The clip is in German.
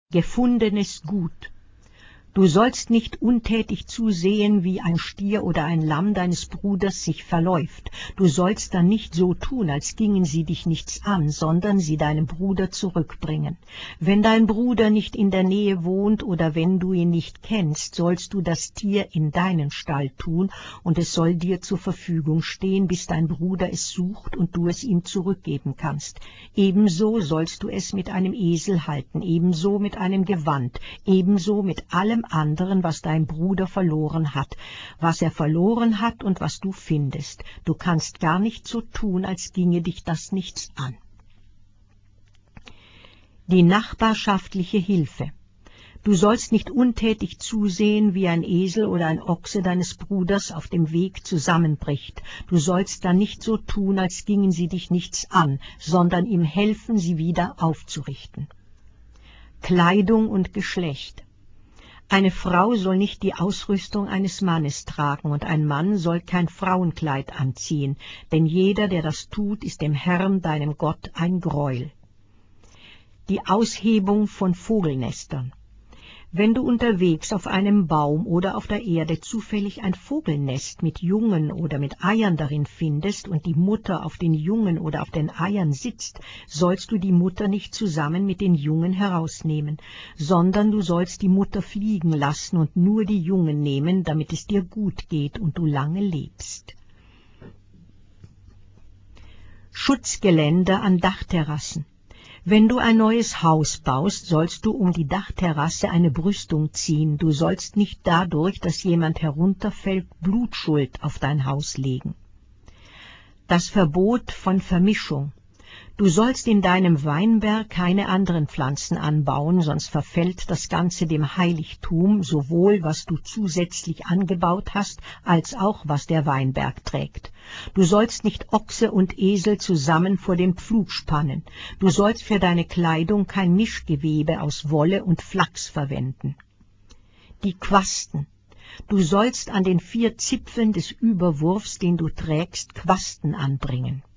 Gefundenes Gut. Du sollst nicht untätig zusehen, wie ein Stier oder ein Lamm deines Bruders sich verläuft. Du sollst dann nicht so tun, als gingen sie dich nichts an, sondern sie deinem Bruder zurückbringen. Wenn dein Bruder nicht in der Nähe wohnt oder wenn du ihn nicht kennst, sollst du das Tier in deinen Stall tun, und es soll dir zur Verfügung stehen, bis dein Bruder es sucht und du es ihm zurückgeben kannst. Ebenso sollst du es mit einem Esel halten, ebenso mit einem Gewand, ebenso mit allem anderen, was dein Bruder verloren hat, was er verloren hat und was du findest. Du kannst gar nicht so tun, als ginge dich das nichts an. Die nachbarschaftliche Hilfe. Du sollst nicht untätig zusehen, wie ein Esel oder ein Ochse deines Bruders auf dem Weg zusammenbricht. Du sollst dann nicht so tun, als gingen sie dich nichts an, sondern ihm helfen, sie wieder aufzurichten. Kleidung und Geschlecht. Eine Frau soll nicht die Ausrüstung eines Mannes tragen, und ein Mann soll kein Frauenkleid anziehen, denn jeder, der das tut, ist dem Herrn, deinem Gott, ein Greuel. Die Aushebung von Vogelnestern. Wenn du unterwegs auf einem Baum oder auf der Erde zufällig ein Vogelnest mit Jungen oder mit Eiern darin findest und die Mutter auf den Jungen oder auf den Eiern sitzt, sollst du die Mutter nicht zusammen mit den Jungen herausnehmen, sondern du sollst die Mutter fliegen lassen und nur die Jungen nehmen, damit es dir gut geht und du lange lebst. Schutzgeländer an Dachterrassen. Wenn du ein neues Haus baust, sollst du um die Dachterrasse eine Brüstung ziehen. Du sollst nicht dadurch, dass jemand herunterfällt, Blutschuld auf dein Haus legen. Das Verbot von Vermischung. Du sollst in deinem Weinberg keine anderen Pflanzen anbauen, sonst verfällt das Ganze dem Heiligtum, sowohl was du zusätzlich angebaut hast, als auch was der Weinberg trägt. Du sollst nicht Ochse und Esel zusammen vor den Pflug spannen. Du sollst für deine Kleidung kein Mischgewebe aus Wolle und Flachs verwenden. Die Quasten. Du sollst an den 4 Zipfeln des Überwurfs, den du trägst, Quasten anbringen.